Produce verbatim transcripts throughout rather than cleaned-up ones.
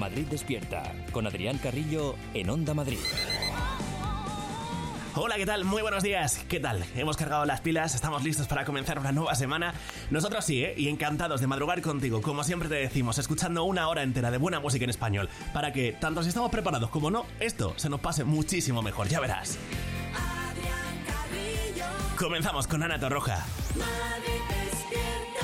Madrid Despierta, con Adrián Carrillo en Onda Madrid. Hola, ¿qué tal? Muy buenos días. ¿Qué tal? Hemos cargado las pilas, estamos listos para comenzar una nueva semana. Nosotros sí, ¿eh? Y encantados de madrugar contigo, como siempre te decimos, escuchando una hora entera de buena música en español, para que, tanto si estamos preparados como no, esto se nos pase muchísimo mejor, ya verás. Adrián Carrillo. Comenzamos con Ana Torroja. Madrid Despierta.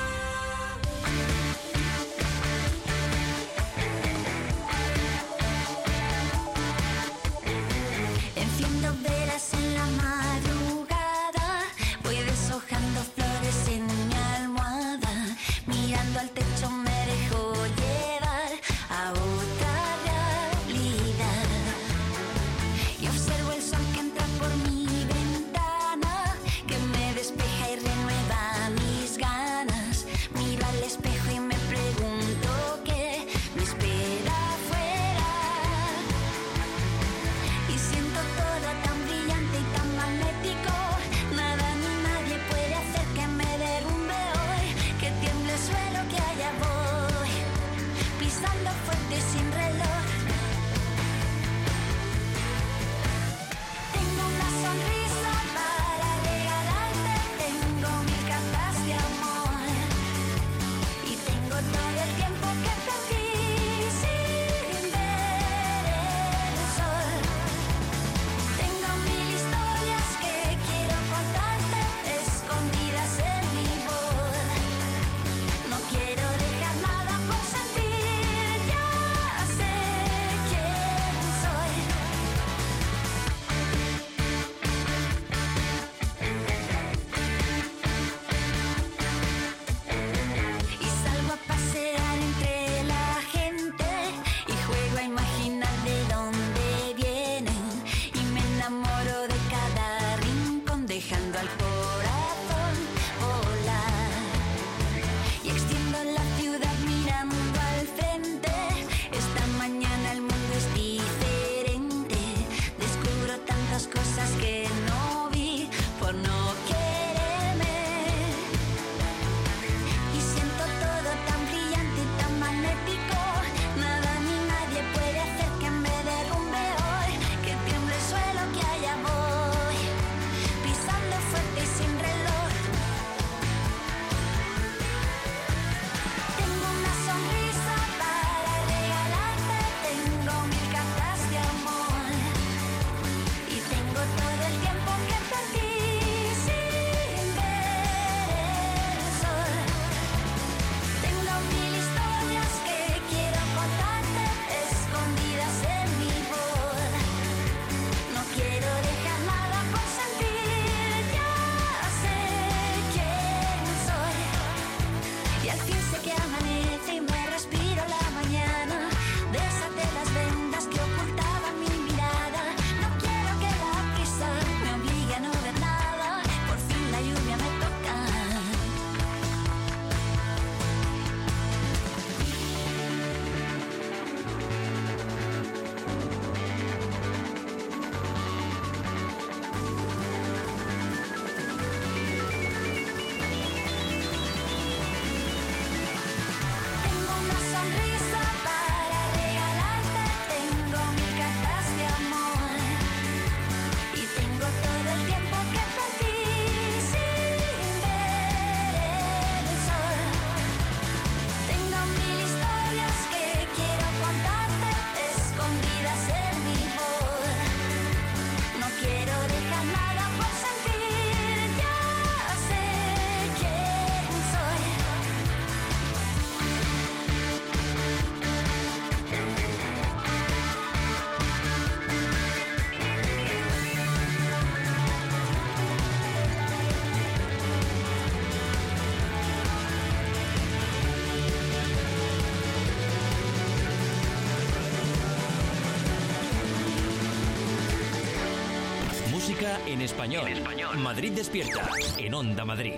Enciendo velas en la madrugada, voy deshojando flores en mi almohada, mirando al techo me dejo llevar a otra realidad y observo el sol que entra por mi ventana, que me despeja y renueva mis ganas. Miro al espejo y me pregunto qué me espera afuera y siento todo tan brillante y tan magnético. Nada ni nadie puede hacer que me derrumbe hoy, que tiemble el suelo, que allá voy, pisando fuerte sin reloj. Tengo una sonrisa para regalarte, tengo mil cartas de amor y tengo todo el tiempo que perdí sin ver el sol. Tengo mil historias que quiero contarte, escondidas en mi voz. No quiero dejar nada por sentir, ya sé quién soy. Y salgo a pasear entre la gente y juego a imaginar de dónde vienen y me enamoro de cada rincón, dejando al corazón volar. Y extiendo la ciudad mirando al frente. Esta mañana el mundo es diferente. Descubro tantas cosas que no vi por no quererme. Y siento todo tan brillante y tan magnético. Nada ni nadie puede hacer que me derrumbe hoy, que tiemble el suelo, que allá voy, pisando fuerte y sin reloj. Tengo una sonrisa para regalarte, tengo mil cartas de amor y tengo todo el tiempo que perdí sin ver el sol. Tengo mil historias que quiero contarte, escondidas en mi voz. No quiero dejar nada por sentir, ya sé quién soy. Y al fin sé que amanece y me respiro la mañana. Desaté las vendas que ocultaban mi mirada. No quiero que la prisa me obligue a no ver nada. Por fin la lluvia me toca. Tengo una sonrisa para regalarte, tengo mil cartas de amor y tengo todo el tiempo que perdí sin ver el sol. Tengo mil historias que quiero contarte, escondidas en mi voz. No quiero dejar nada por sentir, ya sé quién soy. Música en español. En español. Madrid Despierta, en Onda Madrid.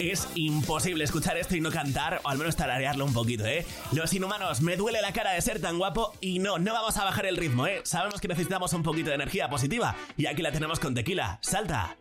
Es imposible escuchar esto y no cantar, o al menos tararearlo un poquito, ¿eh? Los Inhumanos, me duele la cara de ser tan guapo y no, no vamos a bajar el ritmo, ¿eh? Sabemos que necesitamos un poquito de energía positiva y aquí la tenemos con Tequila. ¡Salta!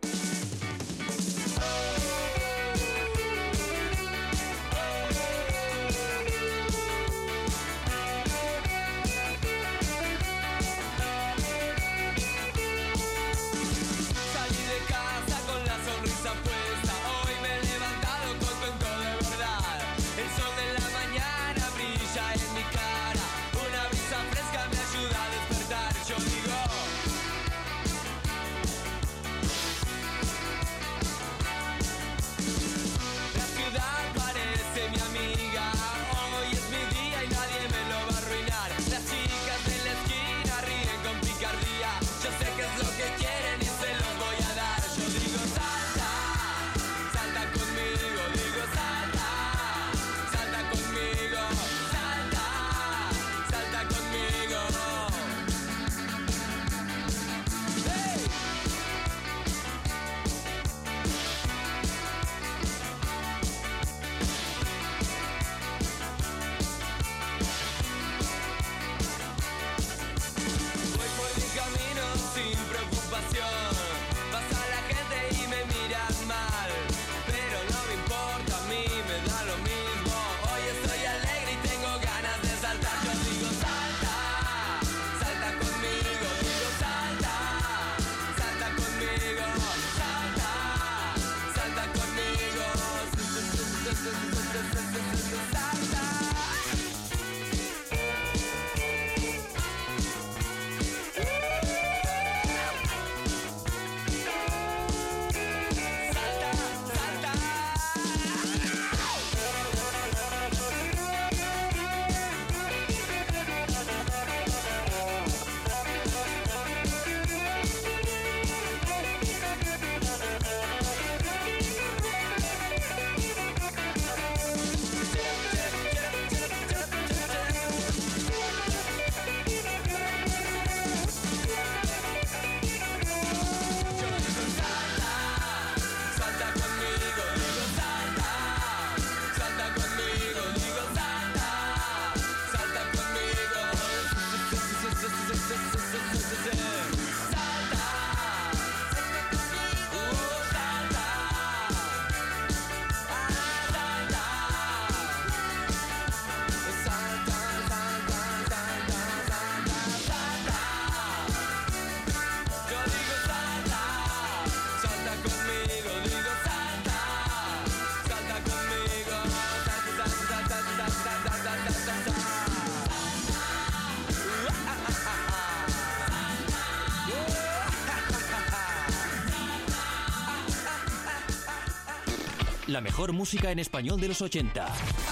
La mejor música en español de los ochenta,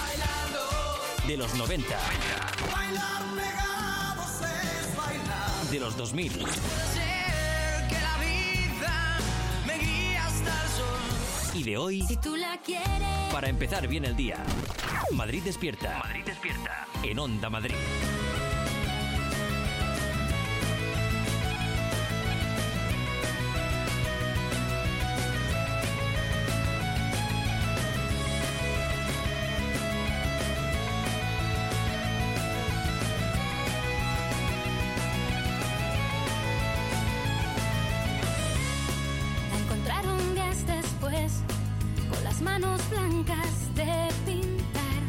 de los noventa, de los dos mil y de hoy, Si tú la quieres. para empezar bien el día. Madrid despierta. Madrid despierta. En Onda Madrid. La encontraron días después, con las manos blancas de pintar.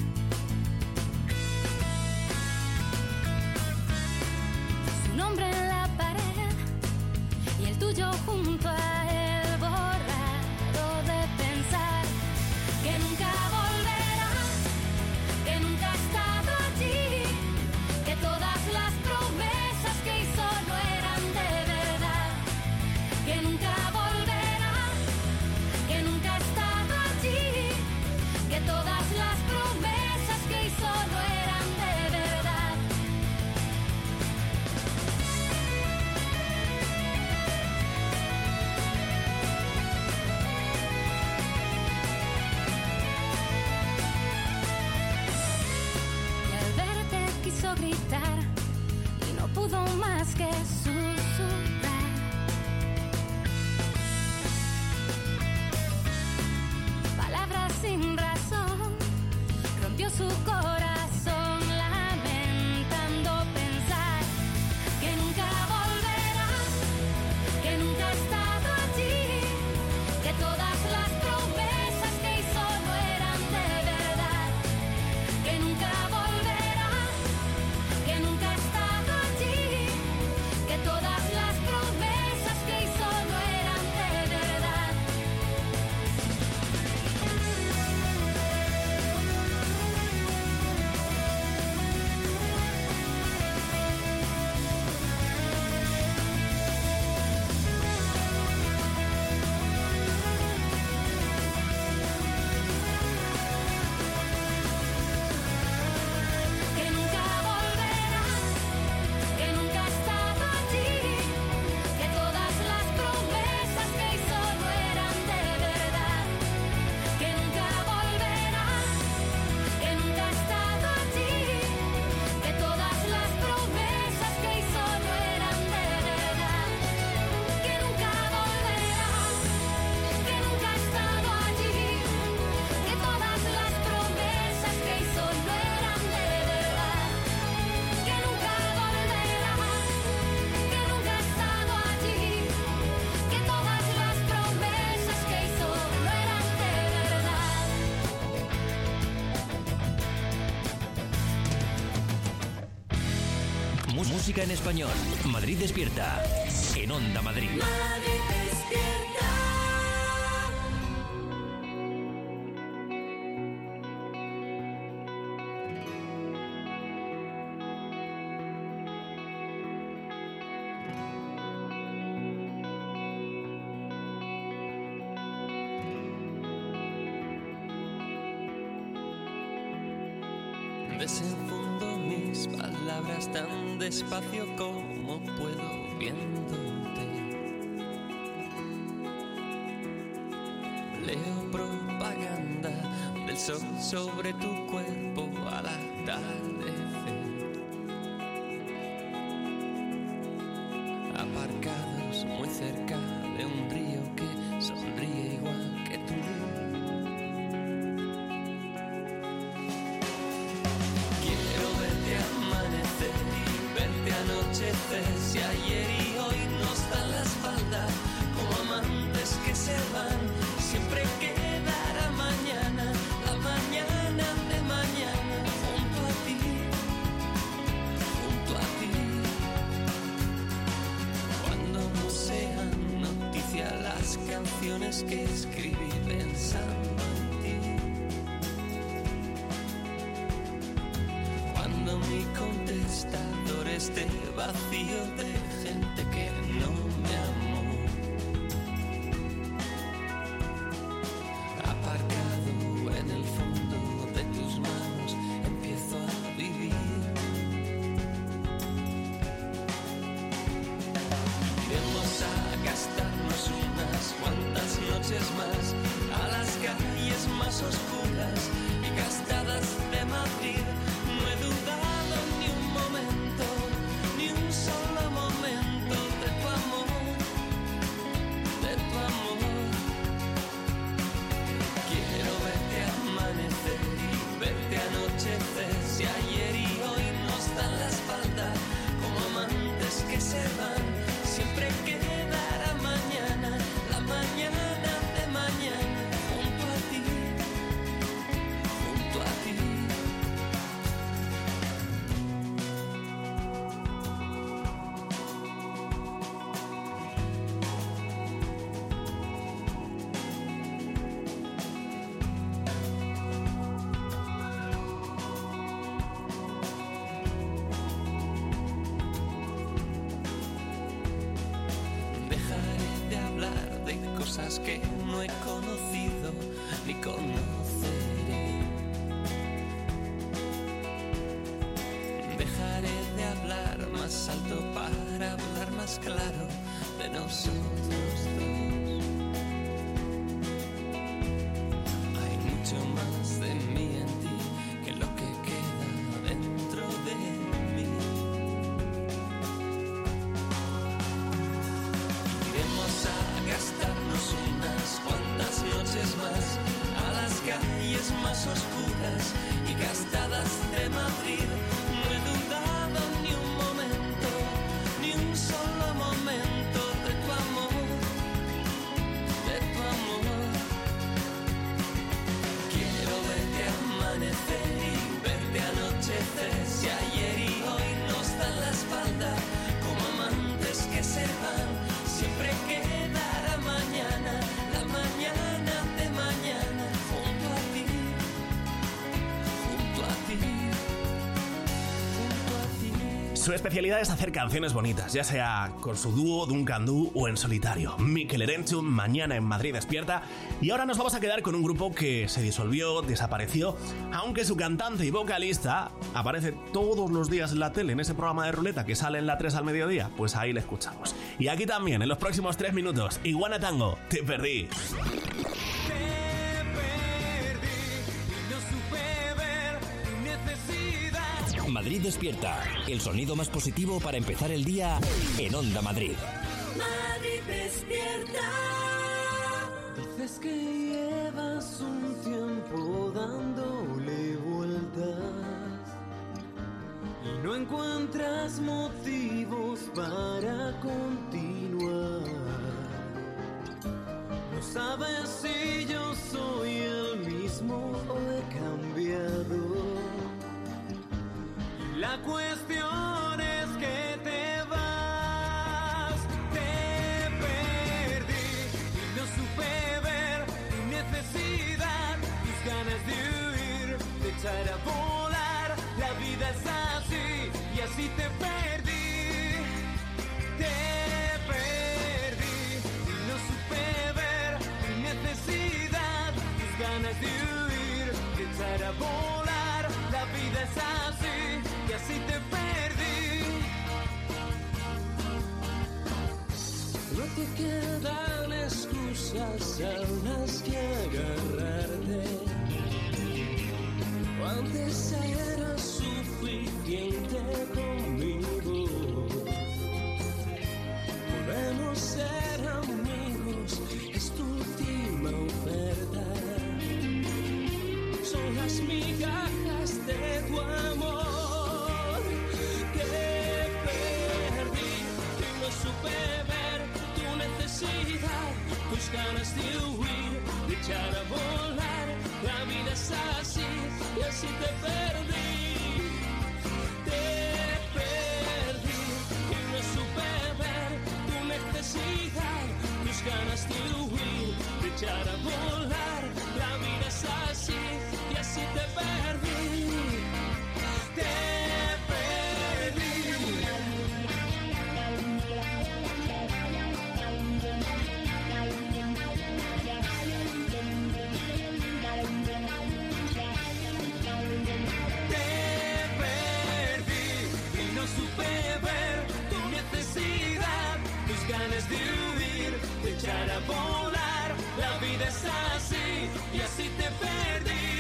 Su nombre en la pared y el tuyo junto a él, borrado de pensar que nunca volverá, que nunca ha estado allí, que todas las promesas que hizo no eran de verdad, que nunca volverá, que nunca ha estado allí, que todas música en español. Madrid despierta. En Onda Madrid. Madrid despierta. Desenfundo mis palabras tan despacio como puedo viéndote. Leo propaganda del sol sobre tu cuerpo al atardecer. Aparcados muy cerca de un río que sonríe igual que tú. Si ayer y hoy nos dan la espalda como amantes que se van, siempre quedará mañana, la mañana de mañana, junto a ti, junto a ti. Cuando no sean noticia las canciones que escribí pensando en ti. Cuando mi contestador esté vacío de gente que no me amó, aparcado en el fondo de tus manos, empiezo a vivir. Vamos a gastarnos unas cuantas noches más a las calles más oscuras y gastadas de Madrid. No he dudado ni un momento, ni un solo momento de tu amor, de tu amor. Quiero verte amanecer y verte anochecer. Si ayer y hoy nos dan la espalda como amantes que se van, siempre quedará mañana, la mañana de mañana, junto a ti, junto a ti. Dejaré de hablar de cosas que no he conocido ni conoceré. Dejaré de hablar más alto para hablar más claro de nosotros dos. Hay mucho más de mí en ti que lo que queda dentro de mí. Iremos a gastarnos unas cuantas noches más a las calles más oscuras y gastadas de Madrid. No he dudado ni un momento, ni un solo momento de tu amor, de tu amor. Quiero verte amanecer y verte anochecer. Si ayer y hoy nos dan la espalda como amantes que se van, siempre quedará mañana, la mañana de mañana, junto a ti, junto a ti, junto a ti. Su especialidad es hacer canciones bonitas, ya sea con su dúo, Duncan Du o en solitario. Mikel Erenchun, mañana en Madrid despierta. Y ahora nos vamos a quedar con un grupo que se disolvió, desapareció, aunque su cantante y vocalista aparece todos los días en la tele, en ese programa de ruleta que sale en la tres al mediodía. Pues ahí le escuchamos. Y aquí también, en los próximos tres minutos, Iguana Tango, Te perdí. Madrid despierta. El sonido más positivo para empezar el día en Onda Madrid. Madrid despierta. Dices que llevas un tiempo dándole vueltas y no encuentras motivos para continuar. No sabes si yo soy el mismo o he cambiado. Y la cuestión es que te quedan excusas a las que agarrarte. Antes era suficiente conmigo. Podemos ser amigos, es tu última oferta. Son las migajas de tu amor que perdí. Y no supe ver tu necesidad, tus ganas de huir, de echar a volar. La vida es así y así te perdí. Te perdí y no supe ver tu necesidad, tus ganas de huir, de echar a volar. La vida es así y así te perdí. Te perdí. Ganas de huir, de echar a volar. La vida es así y así te perdí.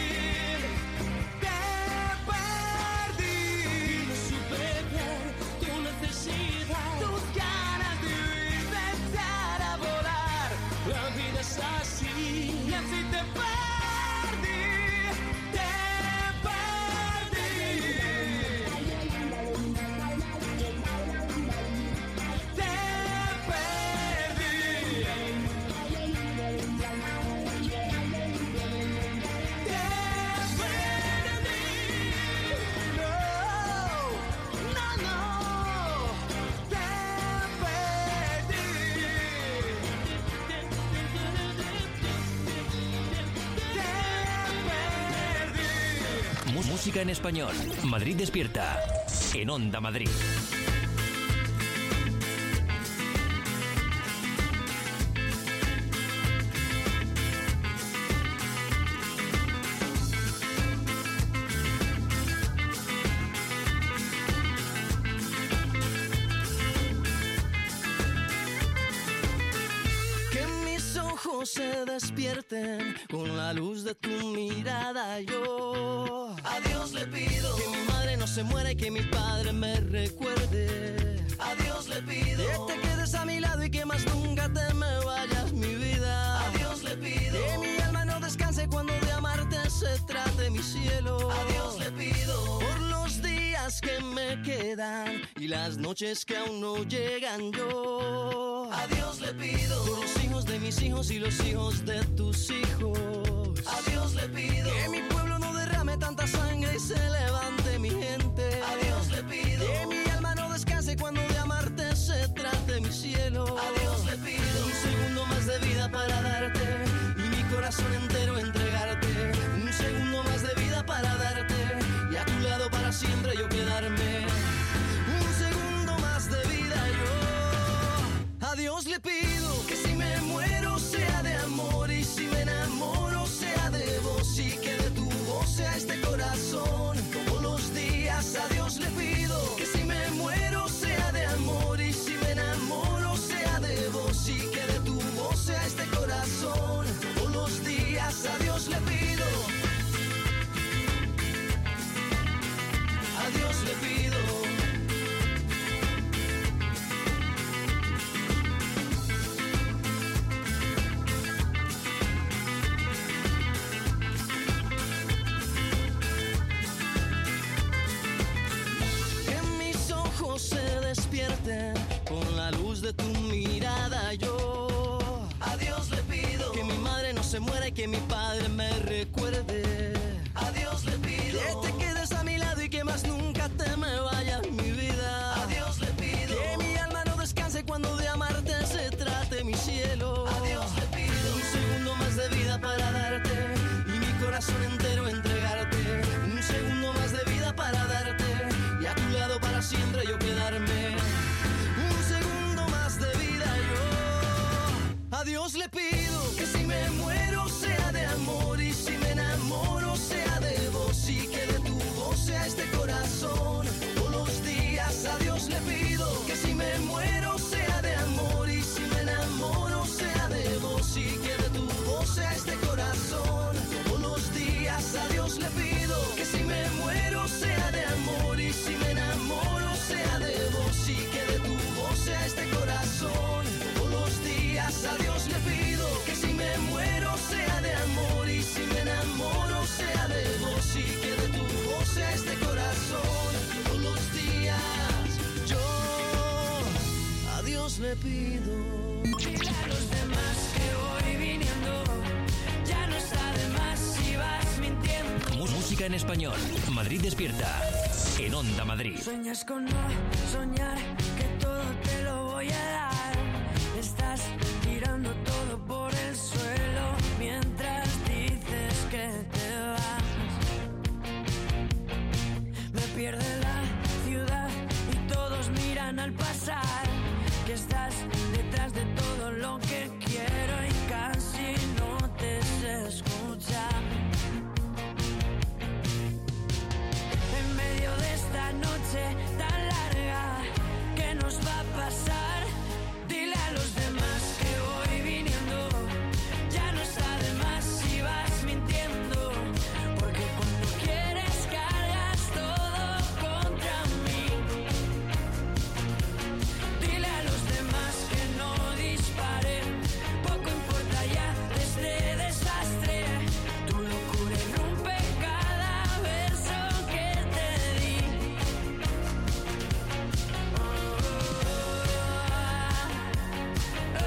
Te perdí. No supe ver tu necesidad, tus ganas de huir, de echar a volar. La vida es así y así te perdí. Música en español. Madrid despierta. En Onda Madrid. Se despierten con la luz de tu mirada. Yo a Dios le pido que mi madre no se muera y que mi padre me recuerde. A Dios le pido que te quedes a mi lado y que más nunca te me vayas, mi vida. A Dios le pido que mi alma no descanse cuando de amarte se trate, mi cielo. A Dios le pido por los días que me quedan y las noches que aún no llegan. Yo a Dios le pido por los hijos de mis hijos y los hijos de tus hijos. A Dios le pido que mi pueblo no derrame tanta sangre y se levante mi gente. A Dios le pido que mi alma no descanse cuando de amarte se trate, mi cielo. A Dios le pido un segundo más de vida para darte y mi corazón entero entregarte. Un segundo más de vida para darte y a tu lado para siempre yo quedarme. Un segundo más de vida yo a Dios le pido que si me muero sea de amor y si me enamoro sea de vos y que de tu voz sea este corazón todos los días. A Dios le pido que si me muero sea de amor y si me enamoro sea de vos y que de tu voz sea este corazón todos los días. A Dios le pido, a Dios le pido. Con la luz de tu mirada yo a Dios le pido que mi madre no se muera y que mi padre me recuerde. A Dios le pido que te quedes a mi lado y que más nunca te me vayas, mi vida. A Dios le pido que mi alma no descanse cuando de amarte se trate, mi cielo. A Dios le pido un segundo más de vida para darte y mi corazón entero entregarte. Un segundo más de vida para darte y a tu lado para siempre yo quedarme. A Dios le pido que si me muero sea de amor y si me enamoro sea de vos y que de tu voz sea este corazón todos los días. A Dios le pido que si me muero sea de amor y si me enamoro pido. Dile a los demás que voy viniendo. Ya no está de más si vas mintiendo. Música en español. Madrid despierta. En Onda Madrid. Sueñas con no soñar, que todo te lo voy a dar. Estás tirando todo por el suelo mientras dices que te vas. Me pierde la ciudad y todos miran al pasar, que estás detrás de todo lo que quiero y casi no te sé escuchar. En medio de esta noche tan larga, ¿qué nos va a pasar? Dile a los demás que voy viniendo. Ya no está de más si vas mintiendo, porque cuando quieres cargas todo contra mí. Dile a los demás que no disparen, poco importa ya de este desastre. Tu locura irrumpe cada verso que te di. Oh, oh,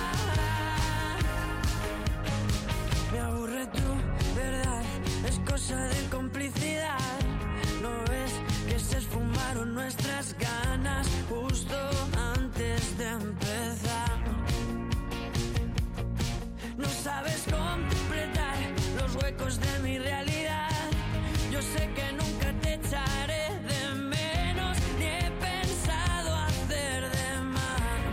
oh. Me aburre tu verdad, es cosa de complicidad. ¿No ves que se esfumaron nuestras ganas justo antes de empezar? No sabes completar los huecos de mi realidad. Yo sé que nunca te echaré de menos, ni he pensado hacer de más.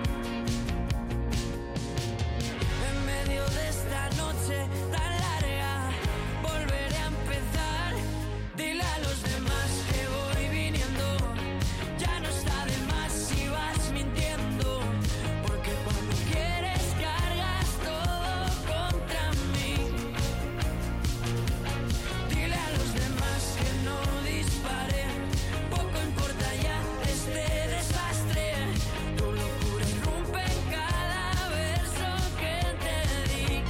En medio de esta noche tan larga, volveré a empezar. Dile a los demás que voy viniendo. Ya no está de más si vas mintiendo, porque cuando quieres cargas todo contra mí. Dile a los demás que no disparen, poco importa ya este desastre. Tu locura irrumpe en cada verso que te di.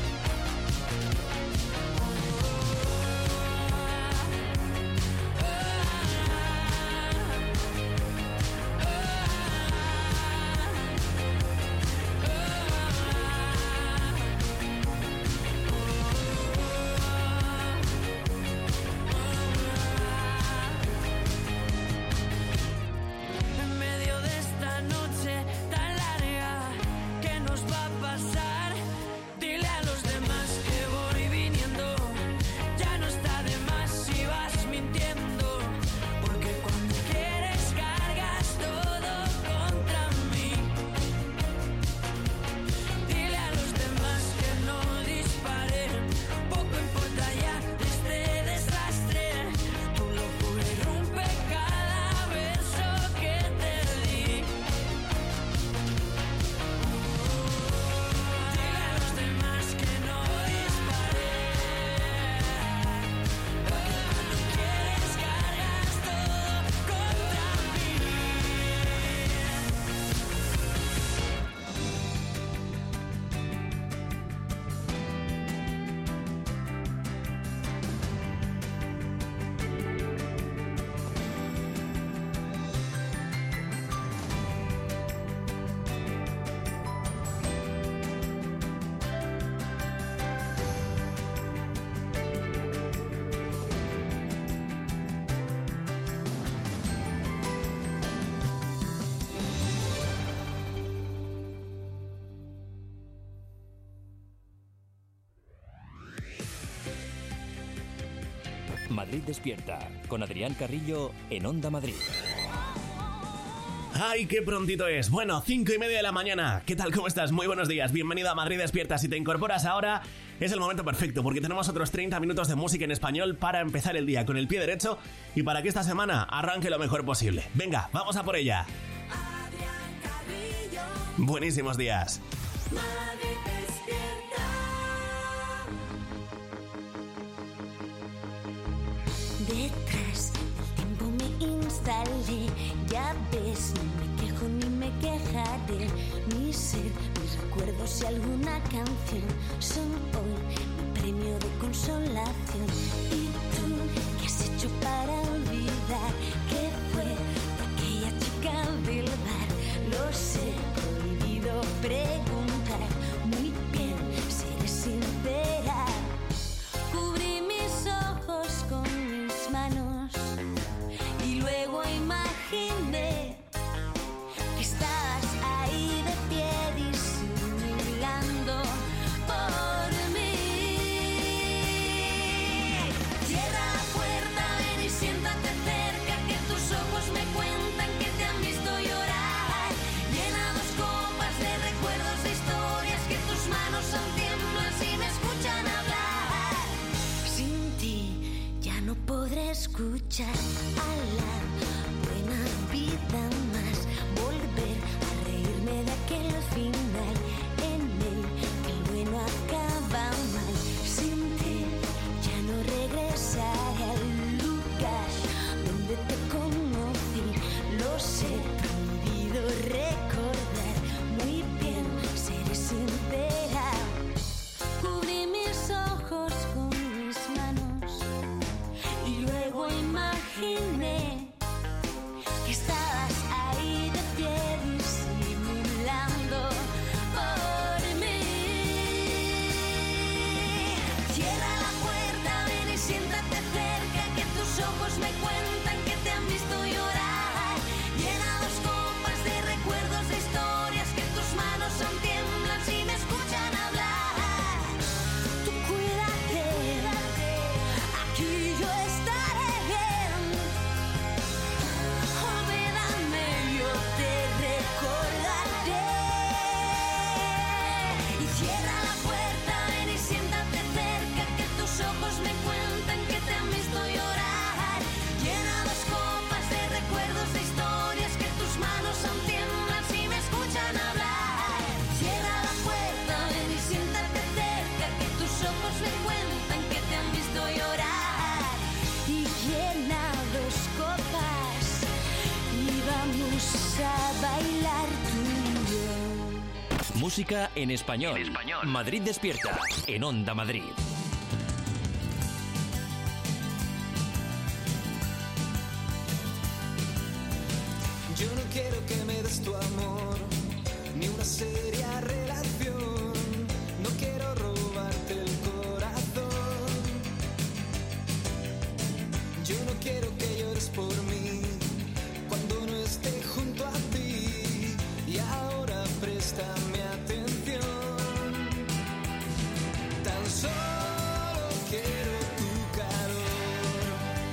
En medio de esta noche tan larga, ¿qué nos va a pasar? Dile a los demás que voy viniendo. Ya no está de más si vas mintiendo, porque cuando quieres cargas todo contra mí. Dile a los demás que no disparen, poco importa ya de este desastre. Tu locura irrumpe cada verso que te di. Dile a los demás que no disparen, porque cuando quieres cargas todo contra mí. Madrid despierta. Con Adrián Carrillo en Onda Madrid. ¡Ay, qué prontito es! Bueno, cinco y media de la mañana. ¿Qué tal? ¿Cómo estás? Muy buenos días. Bienvenido a Madrid Despierta. Si te incorporas ahora, es el momento perfecto, porque tenemos otros treinta minutos de música en español para empezar el día con el pie derecho y para que esta semana arranque lo mejor posible. Venga, vamos a por ella. Adrián Carrillo, Buenísimos días. Madrid despierta. Detrás del tiempo me instalé, ya ves, no me quejo ni me quejaré. Mi ser, mis recuerdos y alguna canción son hoy mi premio de consolación. ¿Y tú qué has hecho para olvidar que fue aquella chica del bar? Lo sé. escuchar a la buena vida más, volver a reírme de aquel final en el que el bueno acaba mal. Sin ti ya no regresaré al lugar donde te conocí. Lo sé, prohibido recordar. Muy bien, seré sincera. Cubrí mis ojos con mis manos y luego imaginé que estabas ahí de pie disimulando por mí. Cierra la puerta, ven y siéntate cerca, que tus ojos me cuentan que te han visto llorar. Llena dos copas de recuerdos, de historias, que tus manos aún tiemblan si me escuchan hablar. Tú cuídate, aquí yo estaré bien. Olvídame, yo te recordaré. Y cierra la puerta, ven y siéntate cerca, que tus ojos me cuentan que te han visto llorar. Llena dos copas de recuerdos, de historias, que tus manos aún tiemblan si me escuchan hablar. Cierra la puerta, ven y siéntate cerca, que tus ojos me cuentan que te han visto llorar. Y llena dos copas y vamos a bailar tú y yo. Música en español. En español. Madrid Despierta, en Onda Madrid. Yo no quiero que me des tu amor, ni una seria relación. No quiero robarte el corazón. Yo no quiero que llores por mí cuando no esté junto a ti. Y ahora préstame atención. Tan solo quiero tu calor.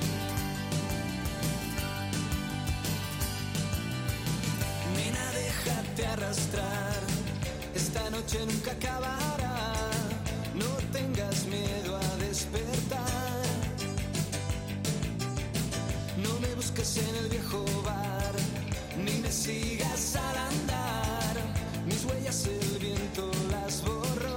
Nena, déjate arrastrar. Esta noche nunca acabará. No tengas miedo a despertar. No me busques en el viejo bar, ni me sigas al andar. Mis huellas el viento las borró.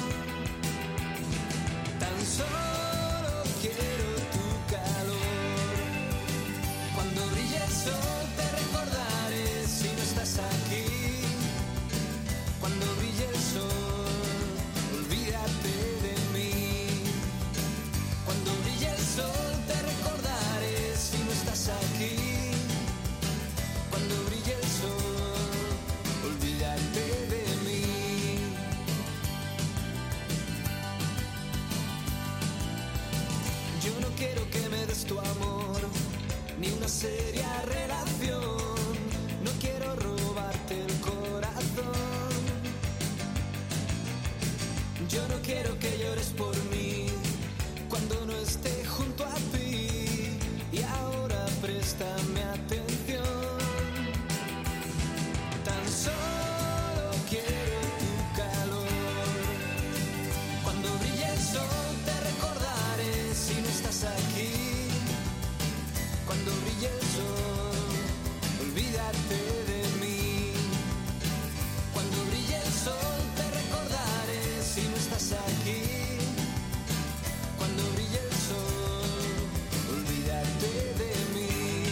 Tan solo quiero tu calor. Cuando brille el sol te recordaré si no estás aquí. Cuando brille el sol, olvídate de mí. Cuando brille el sol te recordaré si no estás aquí. Cuando brille el sol, olvídate de mí. Yo no quiero que me des tu amor, ni una seria relación. No quiero robarte el corazón. Yo no quiero que llores por mí cuando no esté junto a ti. Y ahora préstame atención. Tan solo quiero tu calor. Cuando brille el sol te recordaré si no estás aquí. Cuando brille el sol, olvídate de mí. Cuando brille el sol te recordaré si no estás aquí. Cuando brille el sol, olvídate de mí.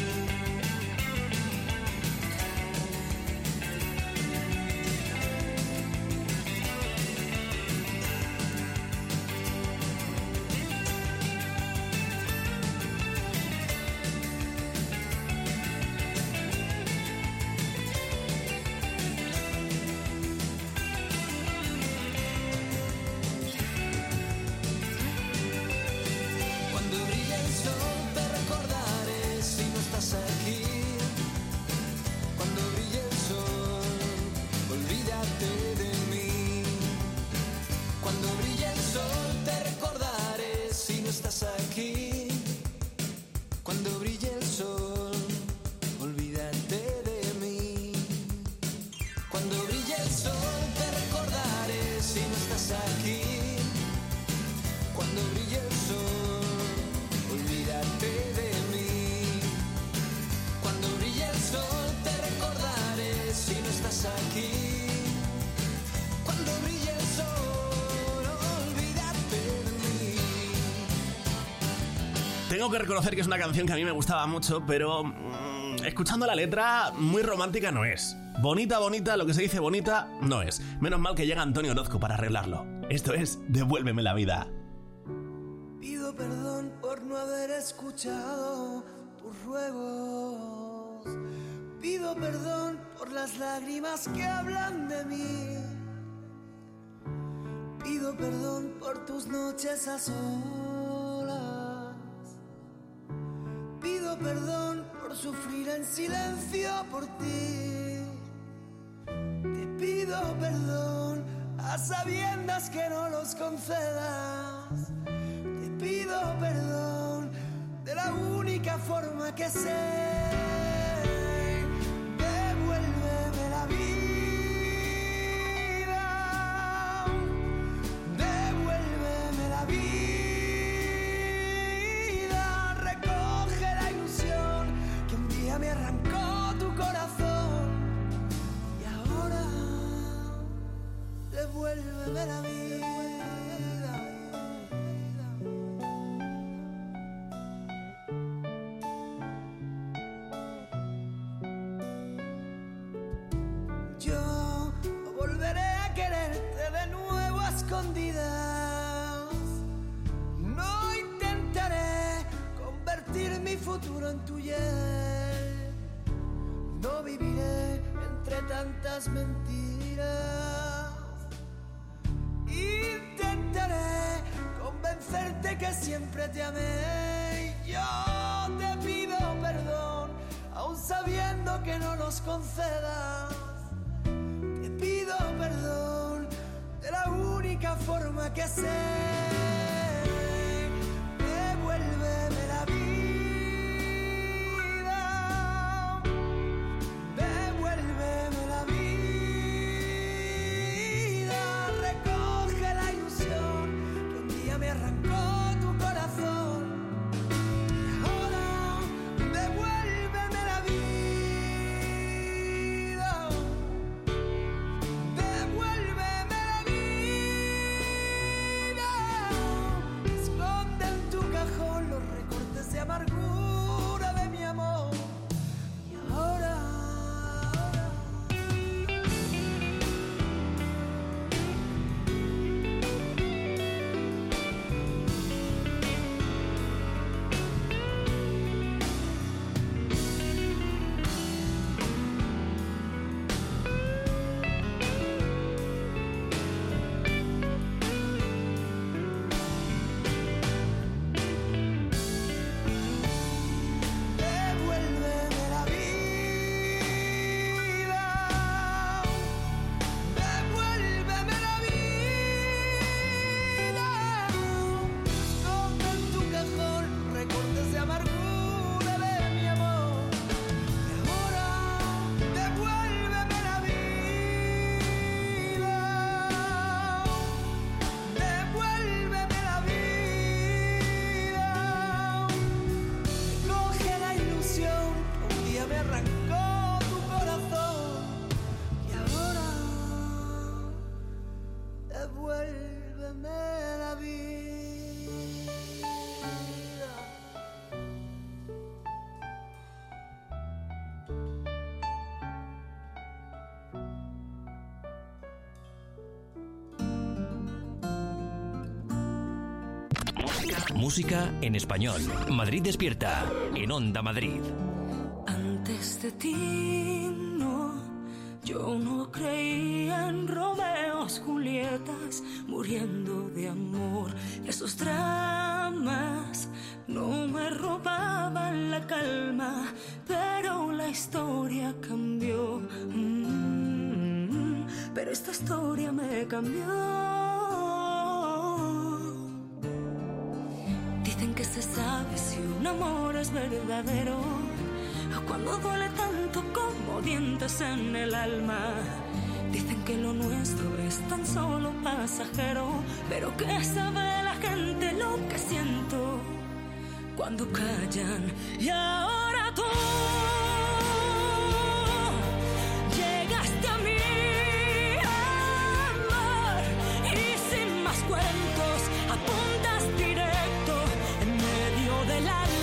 Cuando brille el sol te recordaré si no estás aquí. Cuando brille el sol, olvídate de mí. Cuando brille el sol te recordaré si no estás aquí. Cuando brille el sol, olvídate de mí. Cuando brille el sol te recordaré si no estás aquí. Cuando brille el sol, olvídate de mí. Tengo que reconocer que es una canción que a mí me gustaba mucho, pero mmm, escuchando la letra, muy romántica no es. Bonita, bonita, lo que se dice bonita, no es. Menos mal que llega Antonio Orozco para arreglarlo. Esto es Devuélveme la vida. Pido perdón por no haber escuchado tus ruegos. Pido perdón por las lágrimas que hablan de mí. Pido perdón por tus noches a solas. Pido perdón por sufrir en silencio por ti. Te pido perdón a sabiendas que no los concedas. Te pido perdón de la única forma que sé. Devuélveme la vida. Devuélveme la vida. Recoge la ilusión que un día me arrancó tu corazón. Y ahora devuélveme la vida. Yo no volveré a quererte de nuevo a escondidas. No intentaré convertir mi futuro en tu hiel. No viviré entre tantas mentiras. Intentaré convencerte que siempre te amé. Yo te pido perdón, aun sabiendo que no los concedas. Te pido perdón de la única forma que sé. Devuélveme la vida. Devuélveme la vida. Recoge la ilusión que un día me arrancó tu corazón. Y ahora devuélveme la vida. Devuélveme la vida. Esconde en tu cajón los recortes de amargura de mi amor. Y ahora devuélveme la vida. Devuélveme la vida. Esconde en tu cajón recortes de amargura de mi amor. Y ahora devuélveme la vida. Devuélveme la vida. Coge la ilusión que un día me arrancó tu corazón. Y ahora devuélveme la vida. Música en español. Madrid Despierta. En Onda Madrid. Antes de ti, no, yo no creía en Romeos, Julietas, muriendo de amor. Esos dramas no me robaban la calma, pero la historia cambió. Mm, pero esta historia me cambió. Dicen que se sabe si un amor es verdadero cuando duele tanto como dientes en el alma. Dicen que lo nuestro es tan solo pasajero, pero que sabe la gente lo que siento cuando callan. Y ahora tú llegaste a mí, amor, y sin más cuentos apuntas directo en medio del alma.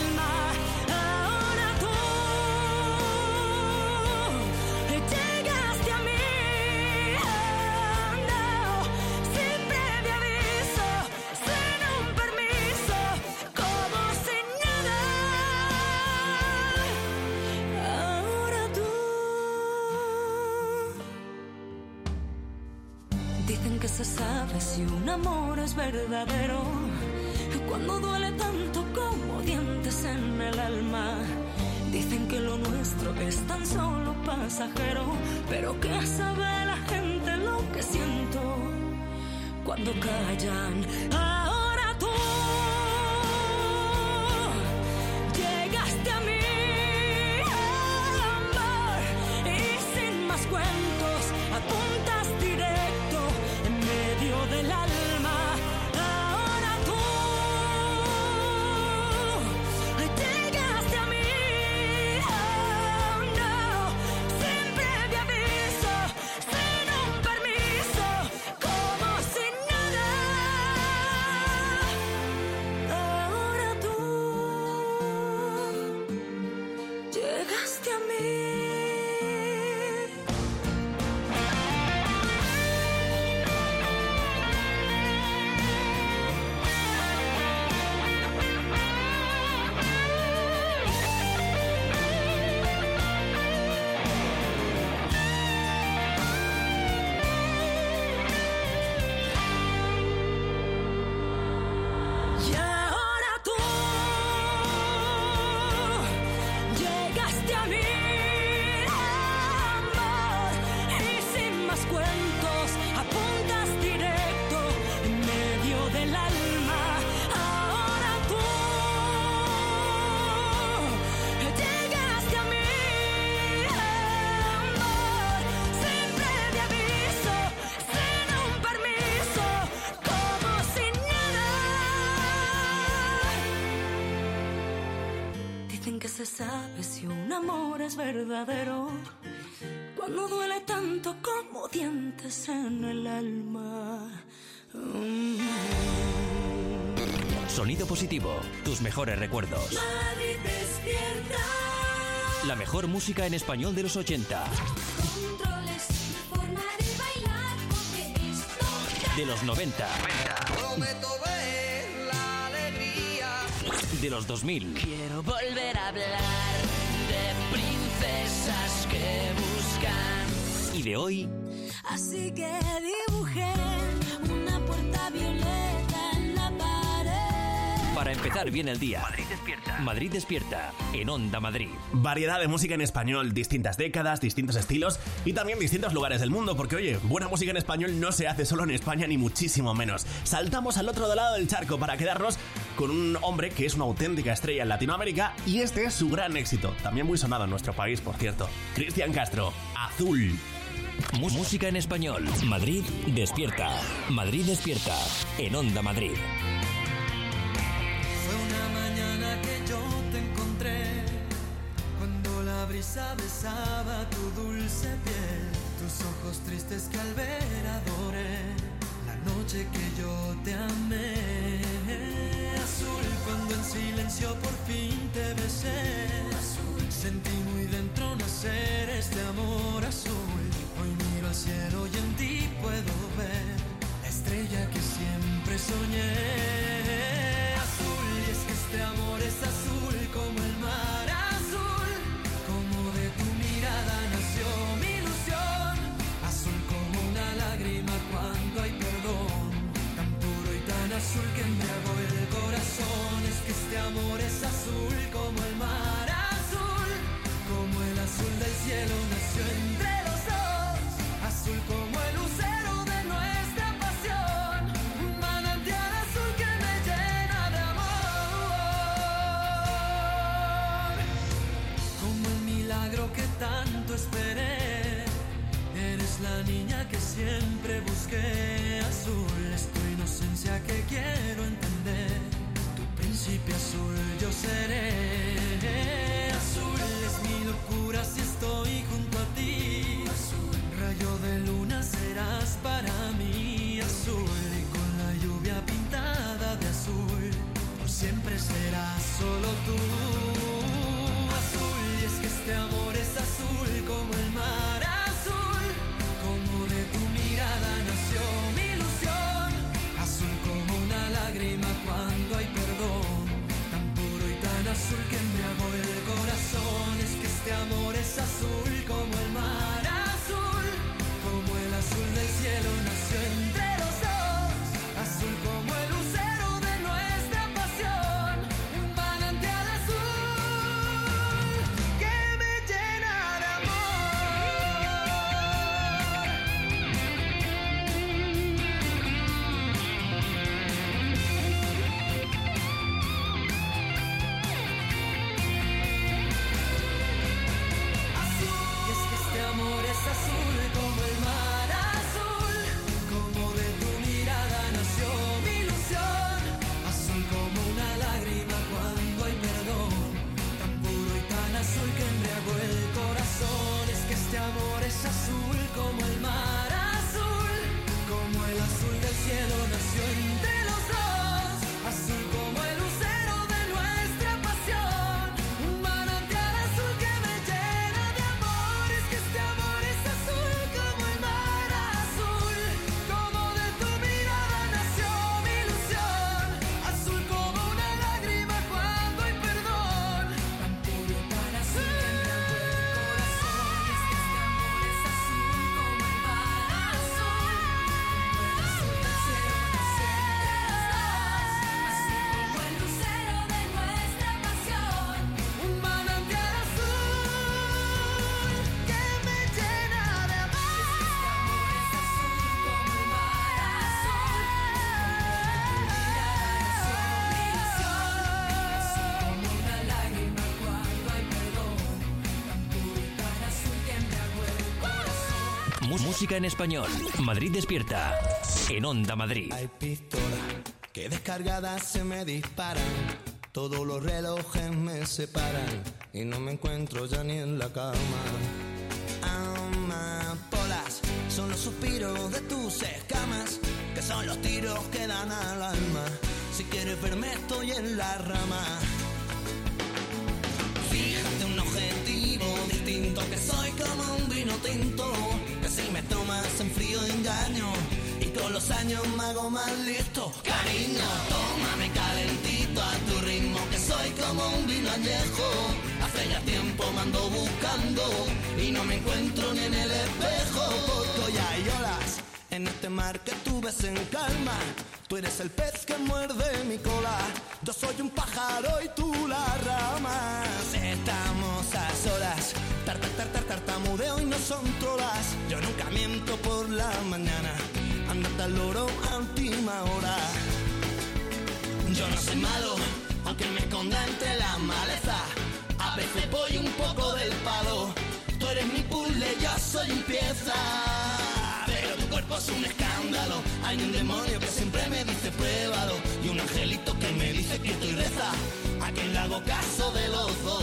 sabe si un amor es verdadero cuando duele tanto como dientes en el alma. Dicen que lo nuestro es tan solo pasajero, pero ¿qué sabe la gente lo que siento cuando callan? Ahora tú llegaste a mí, amor, y sin más cuentos apuntas directo en medio del alma. Ahora tú llegaste a mí, oh no, sin previo aviso, sin un permiso, como si nada. Ahora tú llegaste a mí. Y ahora tú llegaste a mí, amor, y sin más cuentos apuntas directo en medio del alma. Ahora tú llegaste a mí, amor, sin previo aviso, sin un permiso, como si nada. Dicen que se sabe si un amor es verdadero cuando duele tanto como dientes en el alma. Mm. Sonido Positivo, tus mejores recuerdos. Madrid despierta. La mejor música en español de los ochenta. Controles, forma de bailar, porque esto De los noventa. Prometo ver la alegría. De los dos mil. Quiero volver a hablar de princesas que buscan. Y de hoy, Así que dibujé una puerta violeta en la pared. para empezar bien el día. Madrid despierta. Madrid despierta, en Onda Madrid. Variedad de música en español, distintas décadas, distintos estilos y también distintos lugares del mundo, porque oye, buena música en español no se hace solo en España ni muchísimo menos. Saltamos al otro lado del charco para quedarnos con un hombre que es una auténtica estrella en Latinoamérica y este es su gran éxito, también muy sonado en nuestro país, por cierto. Cristian Castro, Azul. Mus- música en español. Madrid despierta. Madrid despierta, en Onda Madrid. Fue una mañana que yo te encontré, cuando la brisa besaba tu dulce piel, tus ojos tristes que al ver adoré, la noche que yo te amé. Azul, cuando en silencio por fin te besé, sentí muy dentro nacer este amor azul. Hoy miro al cielo y en ti puedo ver la estrella que siempre soñé. Azul, y es que este amor es azul como el mar azul, como de tu mirada nació mi ilusión. Azul como una lágrima cuando hay perdón, tan puro y tan azul que embriagó el corazón. Es que este amor es azul como el mar azul, como el azul del cielo nació entre los dos. Azul como el lucero de nuestra pasión, un manantial azul que me llena de amor. Como el milagro que tanto esperé, eres la niña que siempre busqué. Azul es tu inocencia que quiero entender, tu principio azul yo seré. Azul es mi locura si estoy junto a ti. Azul, rayo de luna serás para mí. Azul, y con la lluvia pintada de azul, por siempre serás solo tú. Azul, y es que este amor es azul como el mar azul, como de tu mirada nació mi ilusión. Azul como una lágrima cuando hay perdón, tan puro y tan azul que embriagó el corazón. Es que este amor es azul como el mar azul, como el azul del cielo nació entre los dos. música en español. Madrid despierta. En Onda Madrid. Hay pistolas que descargadas se me disparan. Todos los relojes me separan y no me encuentro ya ni en la cama. Amapolas son los suspiros de tus escamas, que son los tiros que dan al alma. Si quieres verme estoy en la rama. Fíjate un objetivo distinto, que soy como un vino tinto, que si me tomas en frío engaño y con los años me hago más listo. Cariño, tómame calentito a tu ritmo, que soy como un vino añejo. Hace ya tiempo me ando buscando y no me encuentro ni en el espejo. Porque hoy hay olas en este mar que tú ves en calma. Tú eres el pez que muerde mi cola. Yo soy un pájaro y tú la rama. Estamos a solas. Tar, tar, tar, tar, tartamudeo y no son trolas. Yo nunca miento por la mañana. Andate al loro a última hora. Yo no soy malo, aunque me esconda entre la maleza. A veces voy un poco del palo. Tú eres mi puzzle, yo soy un pieza. Pero tu cuerpo es un escándalo. Hay un demonio que siempre me dice pruébalo, y un angelito que me dice que estoy reza. ¿A quién le hago caso de los dos?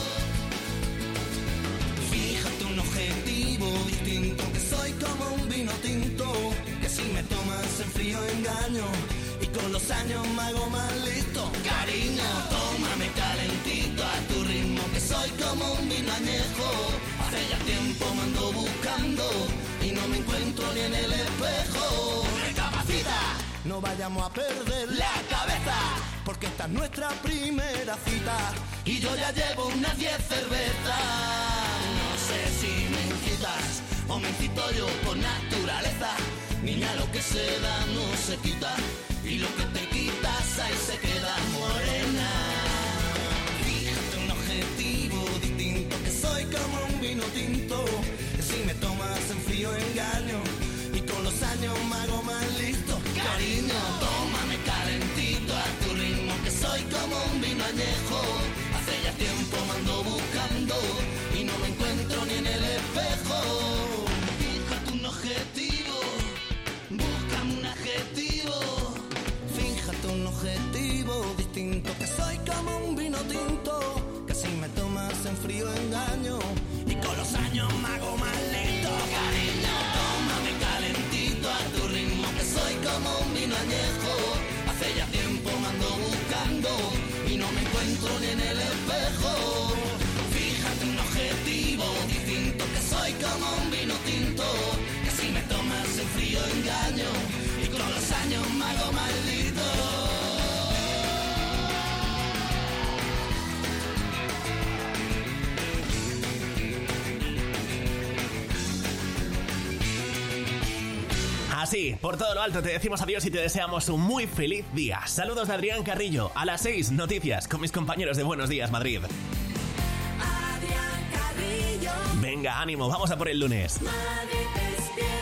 Fíjate un objetivo distinto, que soy como un vino tinto, que si me tomas en frío engaño y con los años me hago más listo. Cariño, tómame calentito a tu ritmo, que soy como un vino añejo. Hace ya tiempo me ando buscando y no me encuentro ni en el espejo. Recapacita, no vayamos a perder la cabeza, porque esta es nuestra primera cita y yo ya llevo unas diez cervezas. No sé si me incitas o me incito yo por naturaleza. Niña, lo que se da no se quita, y lo que te quitas ahí se queda, morena. Fíjate un objetivo distinto, que soy como un vino tinto, que si me tomas en frío engaño y con los años me hago más listo. Cariño, tómame calentito a tu ritmo, que soy como un vino añejo. Hace ya tiempo me ando buscando y no me encuentro ni en el espejo. Fíjate un objetivo, búscame un adjetivo. Fíjate un objetivo distinto, que soy como un vino tinto, que si me tomas en frío engaño y con los años me hago más lento. Cariño, tómame calentito a tu ritmo, que soy como un vino añejo. Hace ya tiempo me ando buscando y no me encuentro ni en el espejo. Fíjate un objetivo distinto, que soy como un vino tinto, que si me tomas en frío engaño y con los años me hago maldito. Así, por todo lo alto te decimos adiós y te deseamos un muy feliz día. Saludos de Adrián Carrillo. A las seis, noticias con mis compañeros de Buenos Días Madrid. Adrián Carrillo. Venga, ánimo, vamos a por el lunes. Madrid despierta.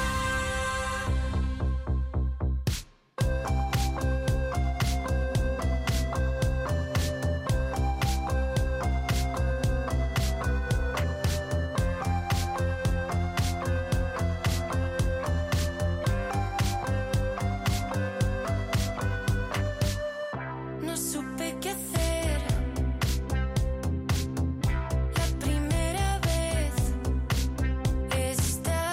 No supe qué hacer la primera vez. Esta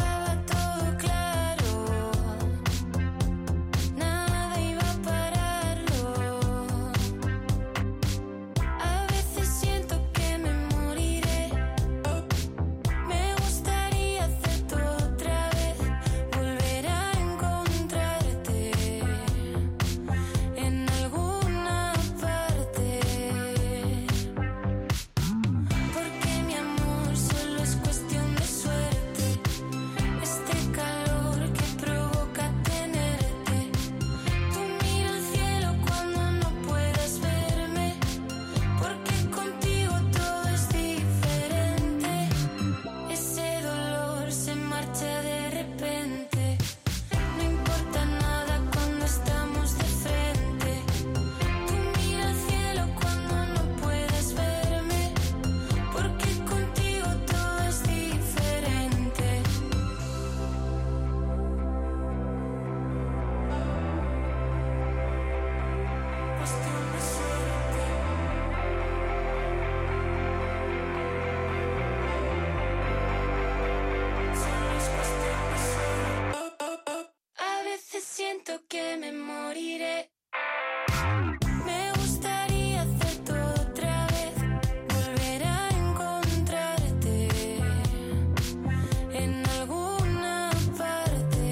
moriré. Me gustaría hacer todo otra vez, volver a encontrarte en alguna parte.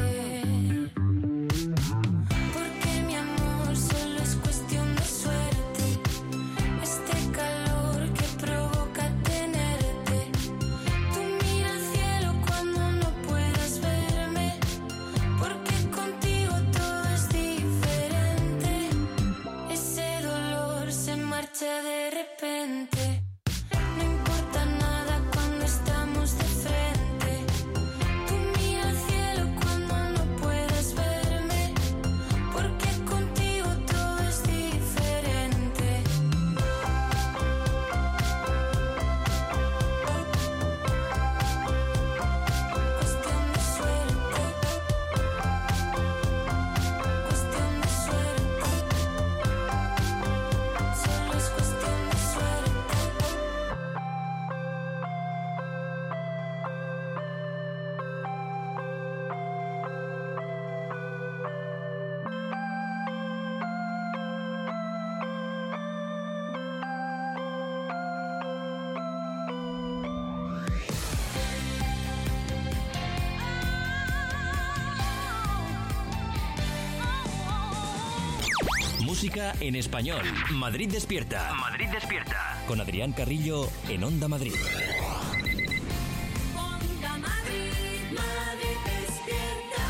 Porque mi amor solo es cuestión de suerte, este calor que provoca tenerte. Tú mira al cielo cuando no puedas verme, porque contigo todo es diferente. Ese dolor se marcha de repente. No importa nada cuando estamos de frente. Tú mira al cielo cuando no puedas verme, porque contigo todo es diferente. Cuestión de suerte. Cuestión de suerte. Solo es cuestión de suerte. Música en español. Madrid despierta. Madrid despierta. Con Adrián Carrillo en Onda Madrid. Onda Madrid, Madrid despierta.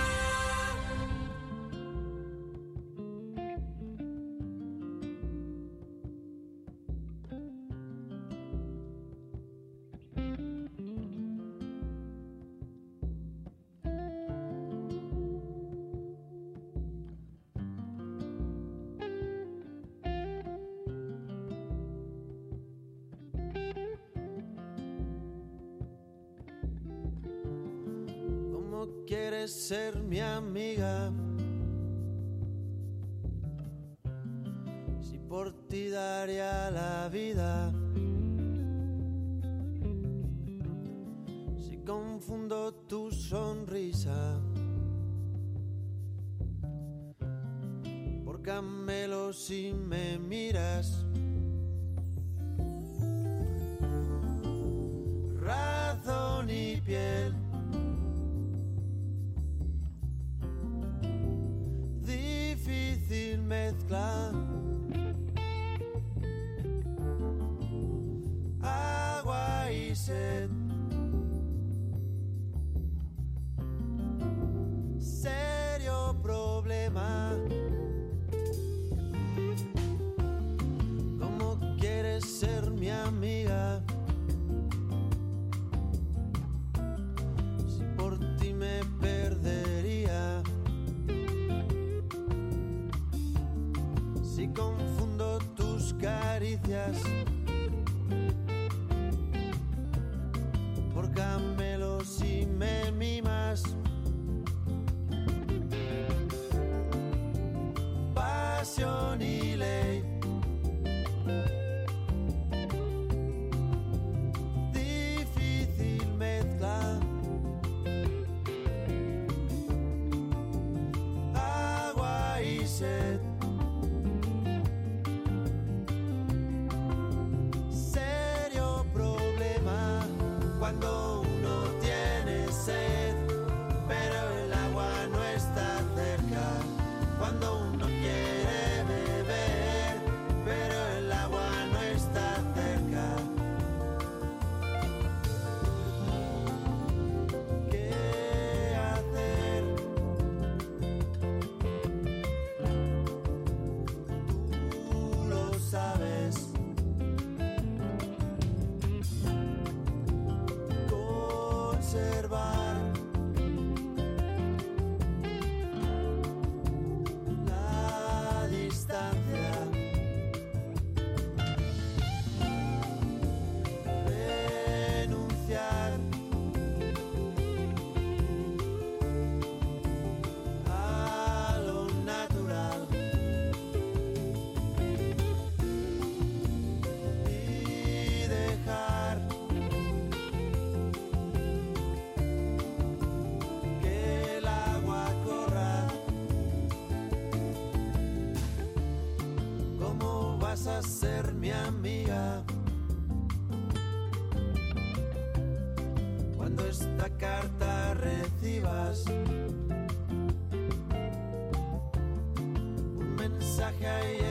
¿Cómo quieres ser mi amiga? Si por ti daría la vida. Si confundo tu sonrisa por Camelo si me miras. Razón y piel. Difícil mezcla. Agua y sed. Serio problema. ¿Cómo quieres ser mi amiga? Si por ti me perdería. Si confundo tus caricias por Camelo si me mimas. Pasión y ley. Difícil mezcla. Agua y sed. Serio problema cuando uno tiene sed, pero el agua no está cerca. Cuando uno quiere beber, pero el agua no está cerca. ¿Qué hacer? a ser mi amiga. Cuando esta carta recibas, un mensaje ahí